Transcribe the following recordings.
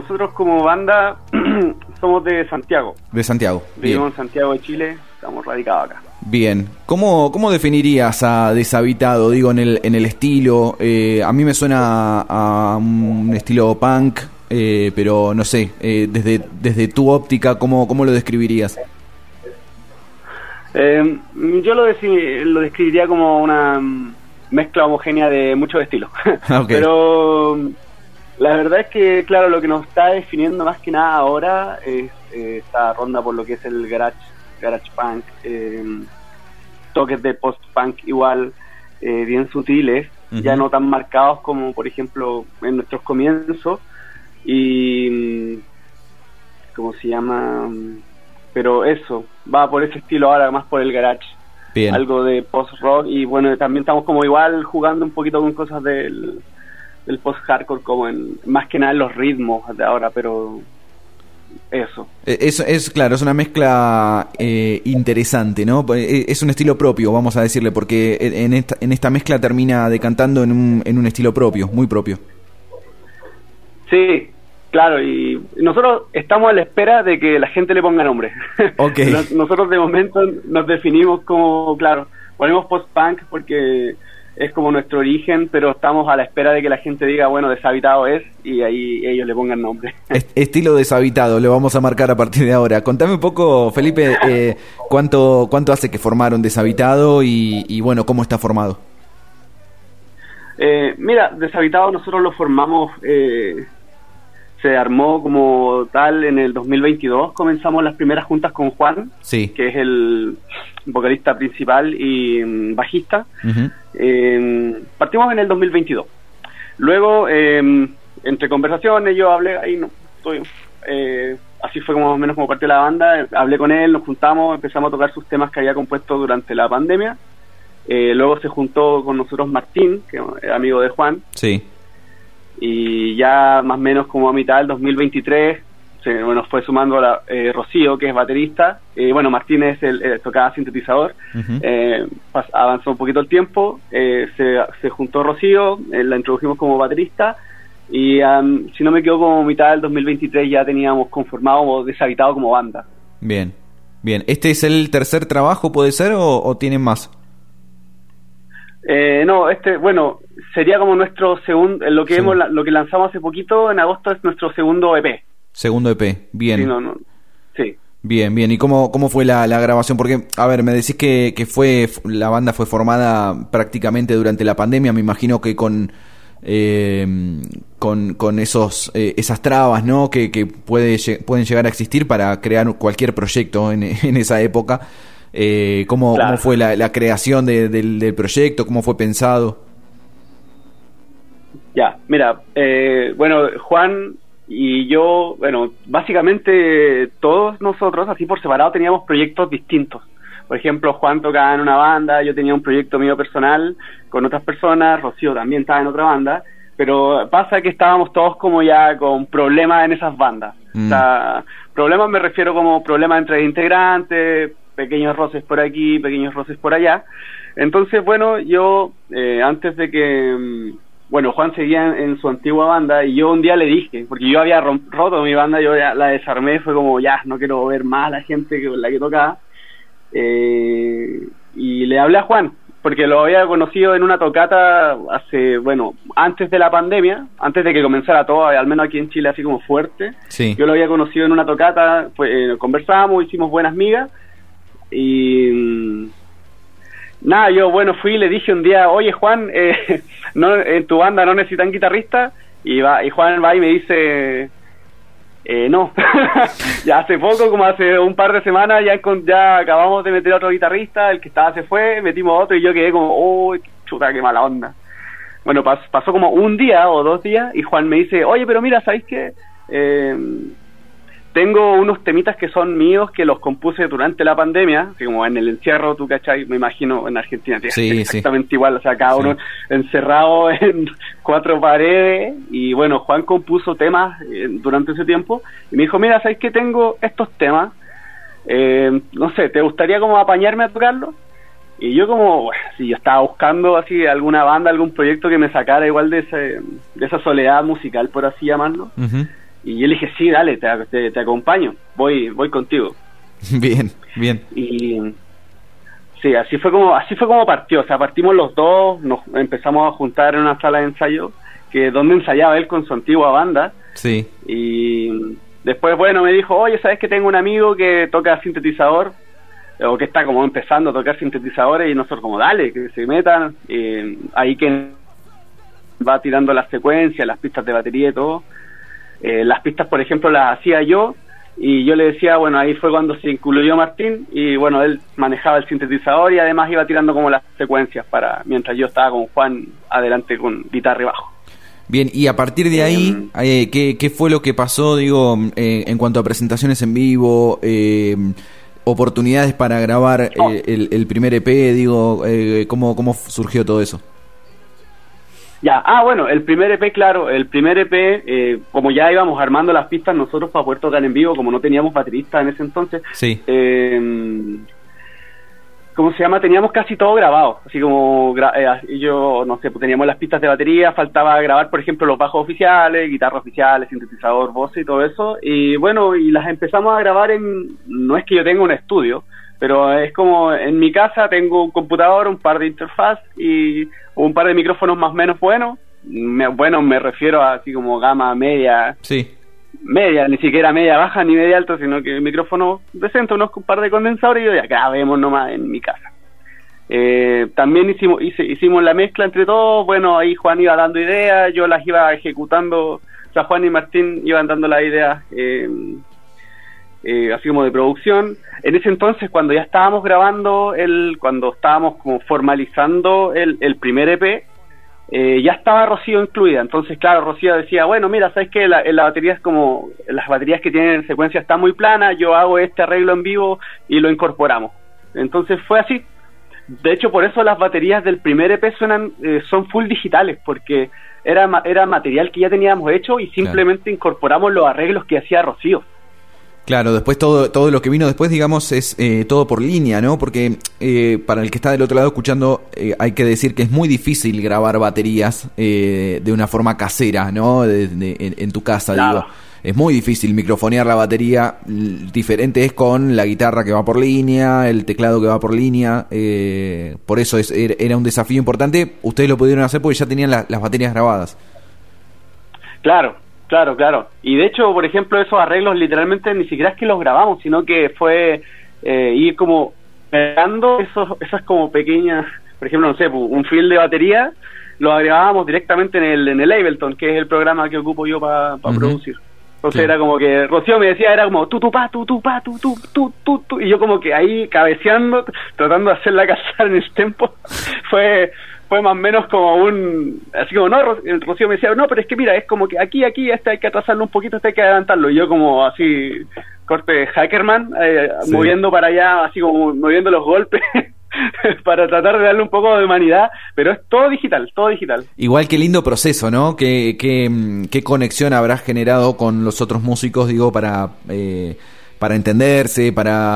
nosotros como banda somos de Santiago. De Santiago. Vivimos en Santiago de Chile, estamos radicados acá. Bien. ¿Cómo definirías a Deshabitado? Digo, en el estilo. A mí me suena a un estilo punk, pero no sé, desde tu óptica, ¿cómo lo describirías? Yo lo describiría como una mezcla homogénea de muchos estilos. Okay. Pero la verdad es que, claro, lo que nos está definiendo más que nada ahora es esta ronda por lo que es el garage punk, toques de post-punk igual, bien sutiles, ya no tan marcados como, por ejemplo, en nuestros comienzos, y ¿cómo se llama? Pero eso, va por ese estilo ahora, más por el garage. Bien. Algo de post-rock, y bueno, también estamos como igual jugando un poquito con cosas del post-hardcore, como más que nada en los ritmos de ahora, pero eso. Es claro, es una mezcla interesante, ¿no? Es un estilo propio, vamos a decirle, porque en esta mezcla termina decantando en un estilo propio, muy propio. Sí, claro, y nosotros estamos a la espera de que la gente le ponga nombre. Okay. Nosotros de momento nos definimos como, claro, ponemos post-punk porque es como nuestro origen, pero estamos a la espera de que la gente diga, bueno, Deshabitado es, y ahí ellos le pongan nombre. Estilo Deshabitado, le vamos a marcar a partir de ahora. Contame un poco, Felipe, cuánto hace que formaron Deshabitado y bueno, cómo está formado. Mira, Deshabitado nosotros lo formamos, se armó como tal en el 2022, comenzamos las primeras juntas con Juan, sí, que es el vocalista principal y bajista. Partimos en el 2022. Luego, entre conversaciones, yo hablé, así fue como más o menos como parte de la banda, hablé con él, nos juntamos, empezamos a tocar sus temas que había compuesto durante la pandemia. Luego se juntó con nosotros Martín, que es amigo de Juan. Sí. Y ya más o menos como a mitad del 2023 fue sumando Rocío, que es baterista. Bueno, Martínez tocaba sintetizador. Avanzó un poquito el tiempo, se juntó Rocío, la introdujimos como baterista, y si no me equivoco, como mitad del 2023 ya teníamos conformado Deshabitado como banda. Bien. ¿Este es el tercer trabajo, puede ser, o tienen más? No, sería como nuestro segundo, lo que lanzamos hace poquito, en agosto, es nuestro segundo EP. Segundo EP, bien. Sí, sí. Bien. ¿Y cómo fue la grabación? Porque, a ver, me decís que la banda fue formada prácticamente durante la pandemia, me imagino que con esas trabas, ¿no? que pueden llegar a existir para crear cualquier proyecto en esa época. ¿Cómo fue la creación del proyecto? ¿Cómo fue pensado? Ya, mira, Juan y yo, básicamente todos nosotros, así por separado, teníamos proyectos distintos. Por ejemplo, Juan tocaba en una banda, yo tenía un proyecto mío personal con otras personas, Rocío también estaba en otra banda, pero pasa que estábamos todos como ya con problemas en esas bandas. O sea, problemas me refiero como problemas entre integrantes, pequeños roces por aquí, pequeños roces por allá. Entonces, yo antes de que Juan seguía en su antigua banda, y yo un día le dije, porque yo había roto mi banda, yo ya la desarmé, fue como ya, no quiero ver más a la gente con la que tocaba, y le hablé a Juan, porque lo había conocido en una tocata antes de la pandemia, antes de que comenzara todo, al menos aquí en Chile así como fuerte. Sí. Yo lo había conocido en una tocata, conversamos, hicimos buenas migas, y nada, yo fui y le dije un día, oye Juan, en tu banda no necesitan guitarrista, y Juan va y me dice, no. Ya hace poco, como hace un par de semanas, ya acabamos de meter a otro guitarrista, el que estaba se fue, metimos otro, y yo quedé como, oh, chuta, qué mala onda. Pasó como un día o 2 días, y Juan me dice, oye, pero mira, ¿sabéis qué? Tengo unos temitas que son míos, que los compuse durante la pandemia, así como en el encierro, tú cachai, me imagino en Argentina, sí, exactamente igual, o sea, cada uno encerrado en 4 paredes, y Juan compuso temas durante ese tiempo, y me dijo, mira, ¿sabes qué? Tengo estos temas, no sé, ¿te gustaría como apañarme a tocarlos? Y yo si yo estaba buscando así alguna banda, algún proyecto que me sacara igual de esa soledad musical, por así llamarlo. Y yo le dije, sí, dale, te acompaño, voy contigo. Bien, bien. Y sí, así fue como partió. O sea, partimos los dos, nos empezamos a juntar en una sala de ensayo, que donde ensayaba él con su antigua banda. Sí. Y después, bueno, me dijo, oye, ¿sabes que tengo un amigo que toca sintetizador? O que está como empezando a tocar sintetizadores, y nosotros como, dale, que se metan. Ahí que va tirando las secuencias, las pistas de batería y todo. Las pistas, por ejemplo, las hacía yo, y yo le decía, bueno, ahí fue cuando se incluyó Martín, y bueno, él manejaba el sintetizador y además iba tirando como las secuencias mientras yo estaba con Juan adelante con guitarra y bajo. Bien, y a partir de ahí, ¿qué fue lo que pasó, digo, en cuanto a presentaciones en vivo, oportunidades para grabar el primer EP, digo, ¿cómo surgió todo eso? Ya, bueno, el primer EP, claro, como ya íbamos armando las pistas nosotros para poder tocar en vivo, como no teníamos baterista en ese entonces, sí. ¿Cómo se llama? Teníamos casi todo grabado, así como yo, no sé, pues teníamos las pistas de batería, faltaba grabar, por ejemplo, los bajos oficiales, guitarra oficiales, sintetizador, voz y todo eso, y bueno, y las empezamos a grabar no es que yo tenga un estudio, pero es como en mi casa tengo un computador, un par de interfaz y un par de micrófonos más o menos buenos. Bueno, me refiero a así como gama media. Sí. Media, ni siquiera media baja ni media alta, sino que micrófono decente, un par de condensadores, y yo ya grabemos nomás en mi casa. También hicimos la mezcla entre todos. Bueno, ahí Juan iba dando ideas, yo las iba ejecutando. O sea, Juan y Martín iban dando las ideas así como de producción. En ese entonces, cuando ya estábamos grabando cuando estábamos como formalizando el primer EP, ya estaba Rocío incluida. Entonces, claro, Rocío decía, bueno, mira, ¿sabes qué? La batería es como, las baterías que tienen secuencia están muy planas, yo hago este arreglo en vivo y lo incorporamos. Entonces fue así. De hecho, por eso las baterías del primer EP son full digitales, porque era material que ya teníamos hecho y simplemente incorporamos los arreglos que hacía Rocío. Claro, después todo lo que vino después, digamos, es todo por línea, ¿no? Porque para el que está del otro lado escuchando, hay que decir que es muy difícil grabar baterías de una forma casera, ¿no? En tu casa, claro. Digo. Es muy difícil microfonear la batería. Diferente es con la guitarra que va por línea, el teclado que va por línea. Por eso era un desafío importante. Ustedes lo pudieron hacer porque ya tenían las baterías grabadas. Claro. Y de hecho, por ejemplo, esos arreglos literalmente ni siquiera es que los grabamos, sino que fue ir como pegando esas como pequeñas, por ejemplo, no sé, un fill de batería, lo agregábamos directamente en el Ableton, que es el programa que ocupo yo para producir. Entonces era como que Rocío me decía, era como tu pa, tu pa, tu, y yo como que ahí cabeceando, tratando de hacerla casar en el tempo. Fue más o menos como así como, no, Rocío me decía, no, pero es que mira, es como que aquí, este hay que atrasarlo un poquito, este hay que adelantarlo, y yo como así, corte Hackerman, moviendo para allá, así como moviendo los golpes, para tratar de darle un poco de humanidad, pero es todo digital. Igual qué lindo proceso, ¿no? Qué conexión habrás generado con los otros músicos, digo, para entenderse,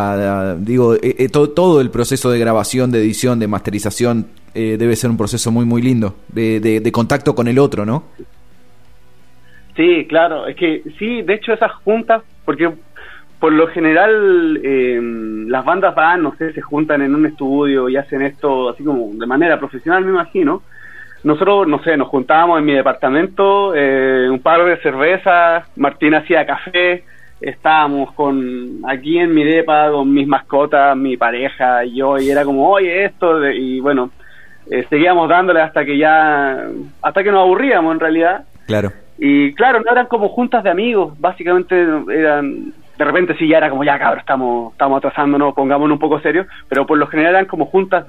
todo el proceso de grabación, de edición, de masterización, debe ser un proceso muy muy lindo, de contacto con el otro, ¿no? Sí, claro, es que sí, de hecho esas juntas, porque por lo general las bandas no sé, se juntan en un estudio y hacen esto así como de manera profesional, me imagino. Nosotros, no sé, nos juntábamos en mi departamento, un par de cervezas, Martín hacía café, estábamos aquí en mi depa con mis mascotas, mi pareja y yo, y era como, oye, esto, y bueno, seguíamos dándole hasta que nos aburríamos en realidad. Claro. Y claro, no eran como juntas de amigos, básicamente eran, de repente sí ya era como, ya cabrón, estamos atrasándonos, pongámonos un poco serios, pero por lo general eran como juntas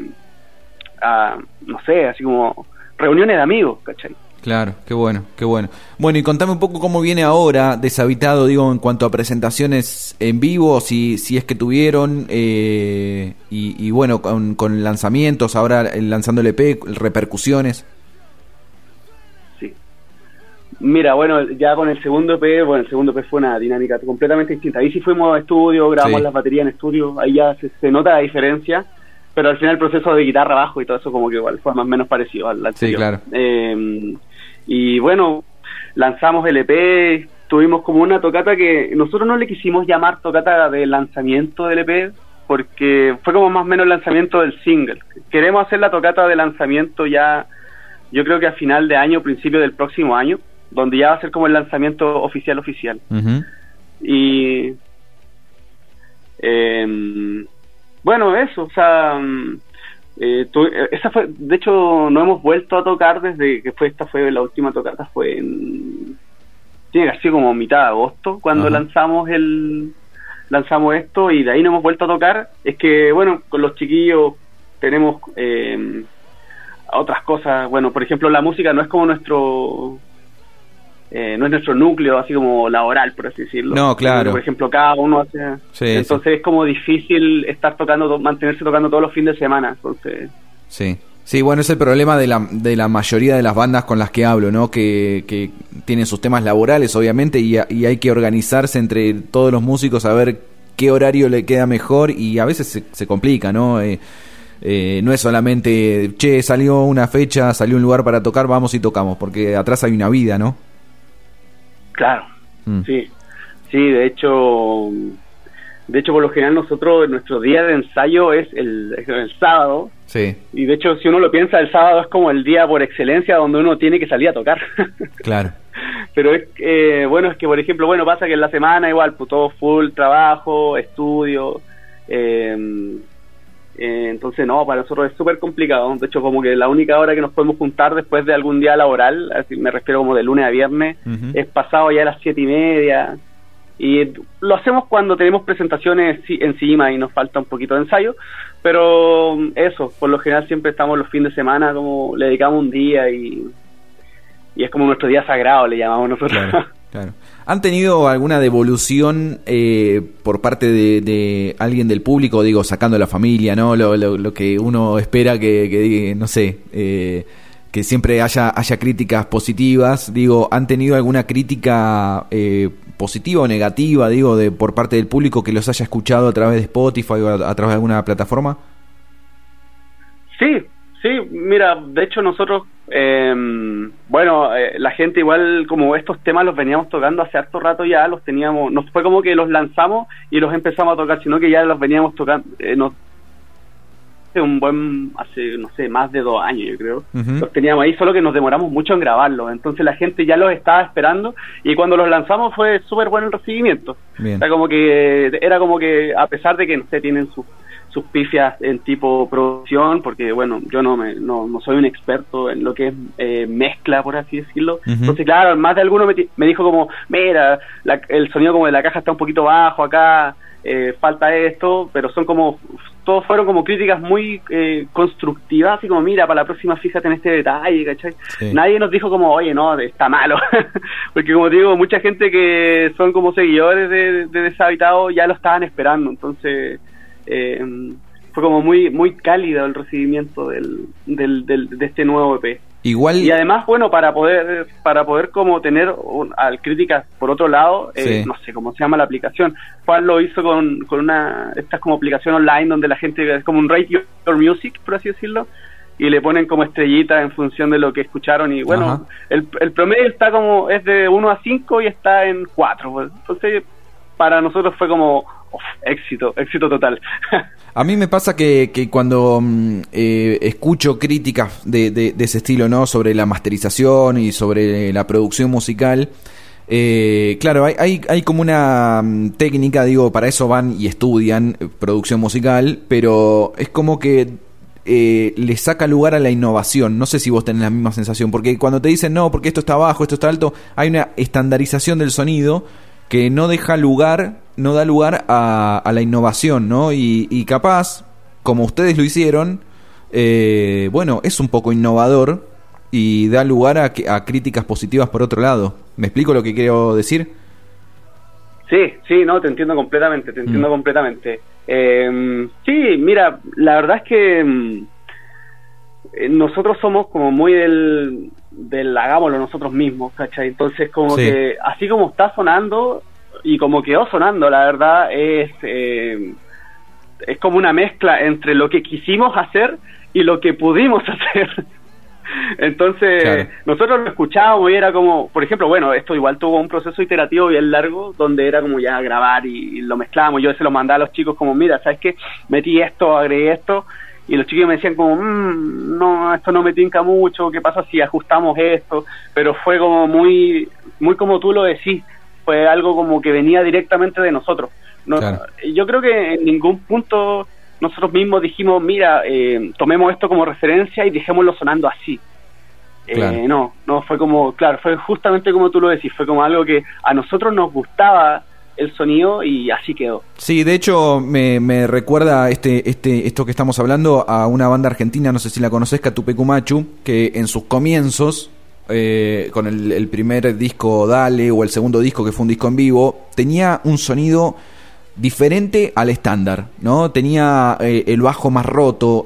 no sé, así como reuniones de amigos, ¿cachai? Claro, qué bueno. Bueno, y contame un poco cómo viene ahora Deshabitado, digo, en cuanto a presentaciones en vivo, si es que tuvieron, y bueno, con lanzamientos, ahora lanzando el EP, repercusiones. Sí. Mira, bueno, ya con el segundo EP, fue una dinámica completamente distinta. Ahí sí fuimos a estudio, grabamos las baterías en estudio, ahí ya se nota la diferencia. Pero al final el proceso de guitarra, bajo y todo eso como que igual fue más o menos parecido al anterior. Sí, claro. Y bueno, lanzamos el EP, tuvimos como una tocata que nosotros no le quisimos llamar tocata de lanzamiento del EP, porque fue como más o menos el lanzamiento del single. Queremos hacer la tocata de lanzamiento ya, yo creo que a final de año, principio del próximo año, donde ya va a ser como el lanzamiento oficial. Uh-huh. Y bueno, eso, o sea, esa fue, de hecho, no hemos vuelto a tocar desde que esta fue la última tocata, fue tiene que haber sido como mitad de agosto cuando lanzamos esto, y de ahí no hemos vuelto a tocar. Es que, bueno, con los chiquillos tenemos otras cosas. Bueno, por ejemplo, la música no es como nuestro núcleo, así como laboral, por así decirlo. No, claro. Por ejemplo, cada uno hace... Sí, entonces es como difícil estar tocando, mantenerse tocando todos los fines de semana. Entonces... Sí, bueno, es el problema de la mayoría de las bandas con las que hablo, ¿no? Que tienen sus temas laborales, obviamente, y hay que organizarse entre todos los músicos a ver qué horario le queda mejor, y a veces se complica, ¿no? No es solamente, salió una fecha, salió un lugar para tocar, vamos y tocamos, porque atrás hay una vida, ¿no? Claro, sí, de hecho, por lo general nosotros, nuestro día de ensayo es el sábado. Sí. Y de hecho, si uno lo piensa, el sábado es como el día por excelencia donde uno tiene que salir a tocar. Claro. Pero es que, por ejemplo, pasa que en la semana igual, pues todo full, trabajo, estudio, entonces no, para nosotros es súper complicado. De hecho, como que la única hora que nos podemos juntar después de algún día laboral, así me refiero como de lunes a viernes, es pasado ya a las 7:30, y lo hacemos cuando tenemos presentaciones encima y nos falta un poquito de ensayo, pero eso, por lo general siempre estamos los fines de semana, como le dedicamos un día, y es como nuestro día sagrado, le llamamos nosotros. Claro. ¿Han tenido alguna devolución por parte de alguien del público, digo, sacando a la familia, ¿no? Lo que uno espera que no sé, que siempre haya críticas positivas, digo, ¿han tenido alguna crítica positiva o negativa, digo, por parte del público que los haya escuchado a través de Spotify o a través de alguna plataforma? Sí, mira, de hecho nosotros, la gente igual, como estos temas los veníamos tocando hace harto rato ya, los teníamos, no fue como que los lanzamos y los empezamos a tocar, sino que ya los veníamos tocando, hace no sé, más de 2 años, yo creo. Los teníamos ahí, solo que nos demoramos mucho en grabarlos, entonces la gente ya los estaba esperando, y cuando los lanzamos fue súper bueno el recibimiento. Bien. Era como que a pesar de que, no sé, tienen sus pifias en tipo producción, porque bueno, yo no soy un experto en lo que es mezcla, por así decirlo. Entonces, claro, más de alguno me dijo como, mira, el sonido como de la caja está un poquito bajo acá, falta esto, pero todos fueron como críticas muy constructivas, así como, mira, para la próxima fíjate en este detalle, ¿cachai? Sí. Nadie nos dijo como, oye, no, está malo, porque como te digo, mucha gente que son como seguidores de Deshabitado ya lo estaban esperando, entonces fue como muy muy cálido el recibimiento de este nuevo EP. Igual, y además, bueno, para poder como tener críticas por otro lado, sí. No sé cómo se llama la aplicación. Juan lo hizo con esta como aplicación online donde la gente es como un Rate Your Music, por así decirlo, y le ponen como estrellitas en función de lo que escucharon, y bueno, el promedio es de 1 a 5 y está en 4, pues. Entonces para nosotros fue como éxito total. A mí me pasa que cuando escucho críticas de ese estilo, ¿no? Sobre la masterización y sobre la producción musical, claro, hay como una técnica, digo, para eso van y estudian producción musical, pero es como que le saca lugar a la innovación. No sé si vos tenés la misma sensación, porque cuando te dicen, no, porque esto está bajo, esto está alto, hay una estandarización del sonido que no da lugar a la innovación, ¿no? Y capaz, como ustedes lo hicieron, bueno, es un poco innovador y da lugar a críticas positivas por otro lado. ¿Me explico lo que quiero decir? Sí, no, te entiendo completamente, sí, mira, la verdad es que nosotros somos como muy del hagámoslo nosotros mismos, ¿cachai? Entonces como sí. Que así como está sonando y como quedó sonando, la verdad es como una mezcla entre lo que quisimos hacer y lo que pudimos hacer. Entonces, claro, nosotros lo escuchábamos y era como, por ejemplo, bueno, esto igual tuvo un proceso iterativo bien largo, donde era como ya grabar y lo mezclábamos. Yo se lo mandaba a los chicos como, mira, ¿sabes qué? Metí esto, agregué esto, y los chicos me decían como, no, esto no me tinca mucho, ¿qué pasa si ajustamos esto? Pero fue como muy como tú lo decís, fue algo como que venía directamente de nosotros. No, claro. Yo creo que en ningún punto nosotros mismos dijimos, mira, tomemos esto como referencia y dejémoslo sonando así. Claro. No, fue como, claro, fue justamente como tú lo decís, fue como algo que a nosotros nos gustaba el sonido y así quedó. Sí, de hecho me recuerda esto que estamos hablando a una banda argentina, no sé si la conoces, Catupecumachu, que en sus comienzos, con el primer disco Dale o el segundo disco que fue un disco en vivo, tenía un sonido diferente al estándar, ¿no? Tenía el bajo más roto,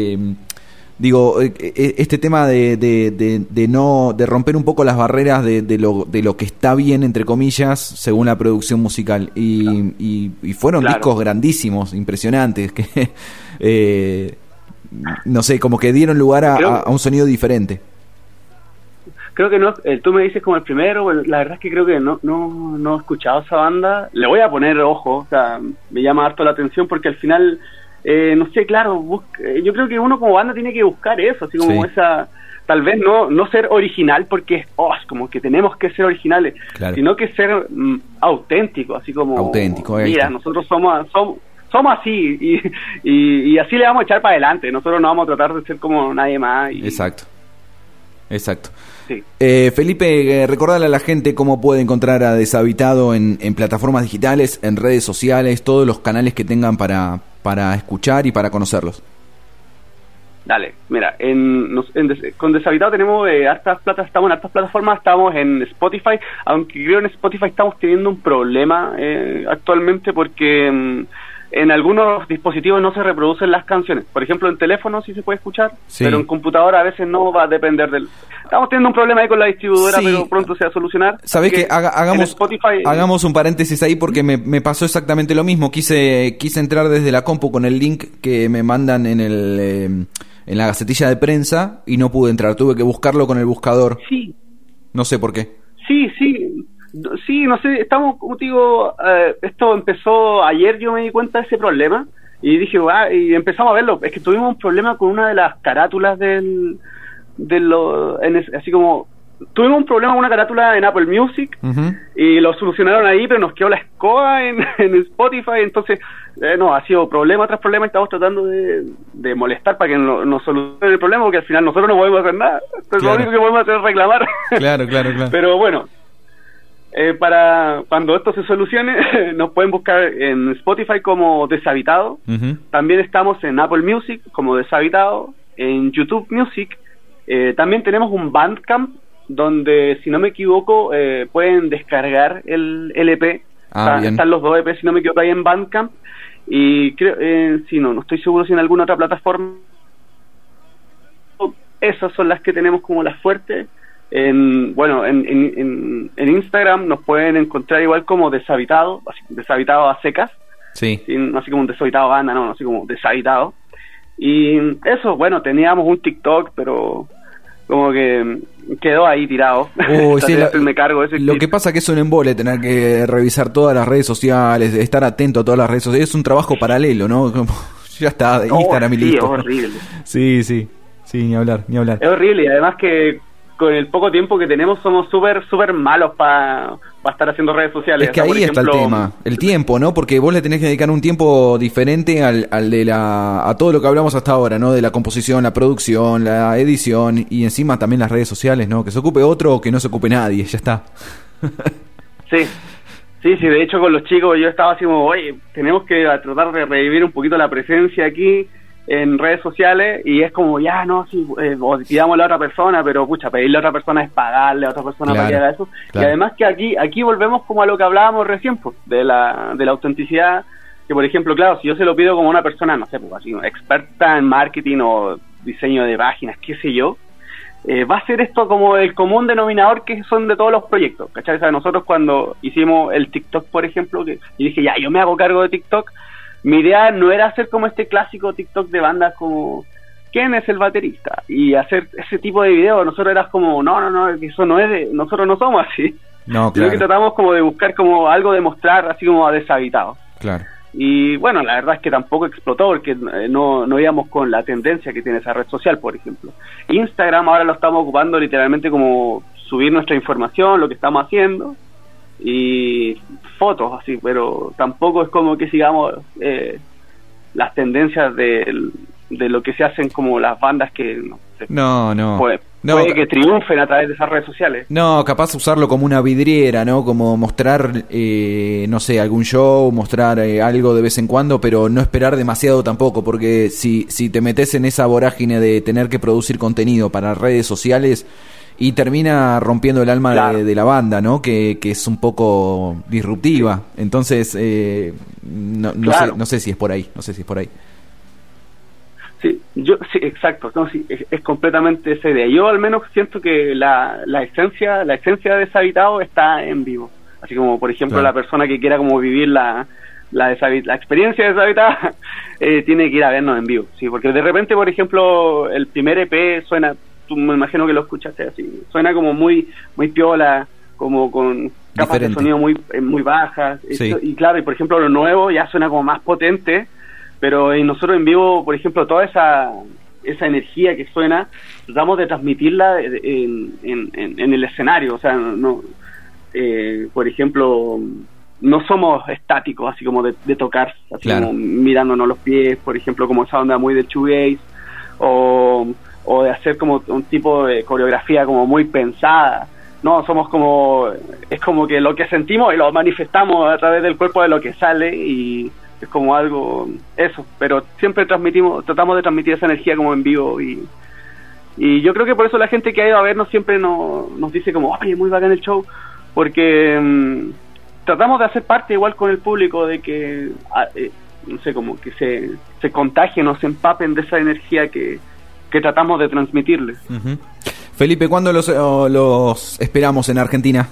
este tema de romper un poco las barreras de lo que está bien, entre comillas, según la producción musical, y fueron claro, discos grandísimos, impresionantes, que no sé, como que dieron lugar a un sonido diferente. Creo que no, tú me dices como el primero, bueno, la verdad es que creo que no he escuchado esa banda. Le voy a poner ojo, o sea, me llama harto la atención porque al final, no sé, claro, yo creo que uno como banda tiene que buscar eso, así como esa, tal vez no ser original porque es como que tenemos que ser originales, claro, sino que ser auténtico, así como, auténtico, mira, nosotros somos así y así le vamos a echar para adelante, nosotros no vamos a tratar de ser como nadie más. Exacto. Sí. Felipe, recordarle a la gente cómo puede encontrar a Deshabitado en plataformas digitales, en redes sociales, todos los canales que tengan para escuchar y para conocerlos. Dale, mira, con Deshabitado tenemos estamos en hartas plataformas, estamos en Spotify, aunque creo en Spotify estamos teniendo un problema actualmente porque en algunos dispositivos no se reproducen las canciones. Por ejemplo, en teléfono sí se puede escuchar, sí, pero en computadora a veces no, va a depender del... Estamos teniendo un problema ahí con la distribuidora, sí, pero pronto se va a solucionar. ¿Sabés qué? Hagamos un paréntesis ahí porque me pasó exactamente lo mismo. Quise entrar desde la compu con el link que me mandan en la gacetilla de prensa y no pude entrar. Tuve que buscarlo con el buscador. Sí. No sé por qué. Sí, no sé, estamos, como te digo, esto empezó ayer, yo me di cuenta de ese problema y dije, y empezamos a verlo. Es que tuvimos un problema con una de las carátulas así como, tuvimos un problema con una carátula en Apple Music, uh-huh, y lo solucionaron ahí, pero nos quedó la escoba en Spotify, entonces, ha sido problema tras problema y estamos tratando de molestar para que nos solucionen el problema, porque al final nosotros no podemos hacer nada, entonces claro, lo único que podemos hacer es reclamar. Claro. Pero bueno, para cuando esto se solucione, nos pueden buscar en Spotify como Deshabitado, uh-huh, también estamos en Apple Music como Deshabitado, en YouTube Music, también tenemos un Bandcamp donde, si no me equivoco, pueden descargar el LP, están los dos EP, si no me equivoco, ahí en Bandcamp, y creo, no estoy seguro si en alguna otra plataforma. Esas son las que tenemos como las fuertes. En Instagram nos pueden encontrar igual como Deshabitado, Deshabitado a secas, sí, así como un Deshabitado banda, no, así como Deshabitado. Y eso, bueno, teníamos un TikTok, pero como que quedó ahí tirado. Sí, me cargo ese lo que pasa que es un embole tener que revisar todas las redes sociales, estar atento a todas las redes sociales, es un trabajo paralelo, ¿no? Como, ya está, Instagram y listo. Es horrible. Sí, ni hablar. Es horrible, y además que con el poco tiempo que tenemos somos súper malos para estar haciendo redes sociales. Es que ahí está el tema, el tiempo, ¿no? Porque vos le tenés que dedicar un tiempo diferente al de a todo lo que hablamos hasta ahora, ¿no? De la composición, la producción, la edición y encima también las redes sociales, ¿no? Que se ocupe otro o que no se ocupe nadie, ya está. Sí, de hecho con los chicos yo estaba así como, oye, tenemos que tratar de revivir un poquito la presencia aquí en redes sociales, y es como, pidamos a la otra persona, pero pedirle a otra persona es pagarle a otra persona, claro, para que haga eso, claro. Y además que aquí volvemos como a lo que hablábamos recién, pues, de la autenticidad, que por ejemplo, claro, si yo se lo pido como una persona, no sé, pues así, experta en marketing o diseño de páginas, qué sé yo, va a ser esto como el común denominador que son de todos los proyectos, ¿cachai? O sea, nosotros cuando hicimos el TikTok, por ejemplo, y dije, yo me hago cargo de TikTok. Mi idea no era hacer como este clásico TikTok de bandas como ¿quién es el baterista? Y hacer ese tipo de videos, nosotros eras como, no, eso no es nosotros no somos así. No, claro. Creo que tratamos como de buscar como algo de mostrar así como a Deshabitado. Claro. Y bueno, la verdad es que tampoco explotó porque no íbamos con la tendencia que tiene esa red social, por ejemplo. Instagram ahora lo estamos ocupando literalmente como subir nuestra información, lo que estamos haciendo, y fotos así, pero tampoco es como que sigamos las tendencias de lo que se hacen como las bandas que puede que triunfen a través de esas redes sociales. No, capaz usarlo como una vidriera, ¿no? Como mostrar, no sé, algún show, mostrar algo de vez en cuando, pero no esperar demasiado tampoco, porque si te metes en esa vorágine de tener que producir contenido para redes sociales, y termina rompiendo el alma, claro, de la banda, ¿no? Que es un poco disruptiva. Entonces, claro, no sé si es por ahí. Sí, exacto. No, sí, es completamente esa idea. Yo al menos siento que la esencia de Deshabitado está en vivo. Así como, por ejemplo, claro, la persona que quiera como vivir la experiencia de Deshabitada tiene que ir a vernos en vivo. Sí, porque de repente, por ejemplo, el primer EP suena, me imagino que lo escuchaste así, suena como muy piola, como con capas diferente de sonido muy bajas, sí. Y claro, y por ejemplo lo nuevo ya suena como más potente, pero nosotros en vivo, por ejemplo, toda esa energía que suena, tratamos de transmitirla en el escenario, o sea, por ejemplo, no somos estáticos, así como de tocar, así, claro, como mirándonos los pies, por ejemplo, como esa onda muy de shoegaze, o de hacer como un tipo de coreografía como muy pensada. No, somos como, es como que lo que sentimos y lo manifestamos a través del cuerpo de lo que sale, y es como algo, eso, pero siempre tratamos de transmitir esa energía como en vivo, y yo creo que por eso la gente que ha ido a vernos siempre nos dice como, oye, muy bacán el show, porque tratamos de hacer parte igual con el público, de que, no sé, como que se contagien o se empapen de esa energía que tratamos de transmitirles. Uh-huh. Felipe, ¿cuándo los esperamos en Argentina?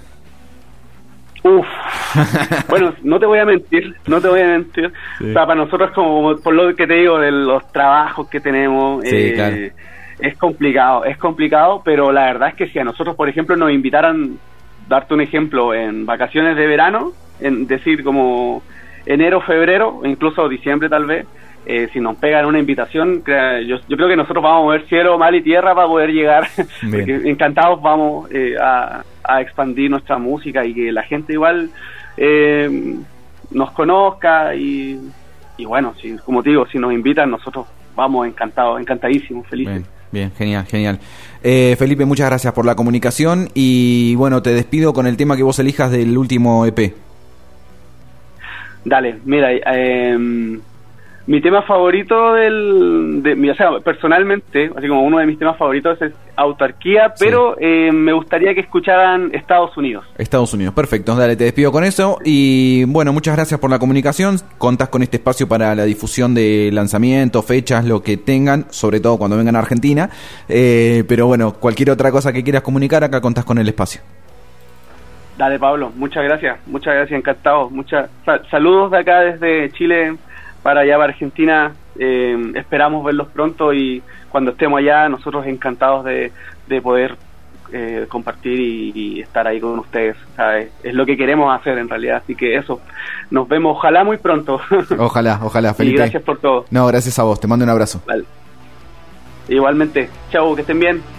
Bueno, no te voy a mentir. Sí. O sea, para nosotros, como por lo que te digo de los trabajos que tenemos, sí, claro, es complicado, pero la verdad es que si a nosotros, por ejemplo, nos invitaran, darte un ejemplo, en vacaciones de verano, en decir como enero, febrero, incluso diciembre tal vez, si nos pegan una invitación, yo creo que nosotros vamos a mover cielo, mar y tierra para poder llegar, porque encantados vamos a expandir nuestra música y que la gente igual nos conozca, y bueno, como te digo, si nos invitan, nosotros vamos encantadísimos, felices. Bien, genial. Felipe, muchas gracias por la comunicación, y bueno, te despido con el tema que vos elijas del último EP. Dale, mira, mi tema favorito o sea, personalmente, así como uno de mis temas favoritos es Autarquía, pero sí, me gustaría que escucharan Estados Unidos. Perfecto, dale, te despido con eso, y bueno, muchas gracias por la comunicación. Contás con este espacio para la difusión de lanzamientos, fechas, lo que tengan, sobre todo cuando vengan a Argentina, pero bueno, cualquier otra cosa que quieras comunicar, acá contás con el espacio. Dale, Pablo, muchas gracias, encantado. Saludos de acá desde Chile para allá, para Argentina. Esperamos verlos pronto, y cuando estemos allá, nosotros encantados de poder compartir y estar ahí con ustedes. ¿Sabes? Es lo que queremos hacer en realidad, así que eso, nos vemos ojalá muy pronto. Ojalá, Felipe. Y gracias por todo. No, gracias a vos, te mando un abrazo. Vale. Igualmente, chau, que estén bien.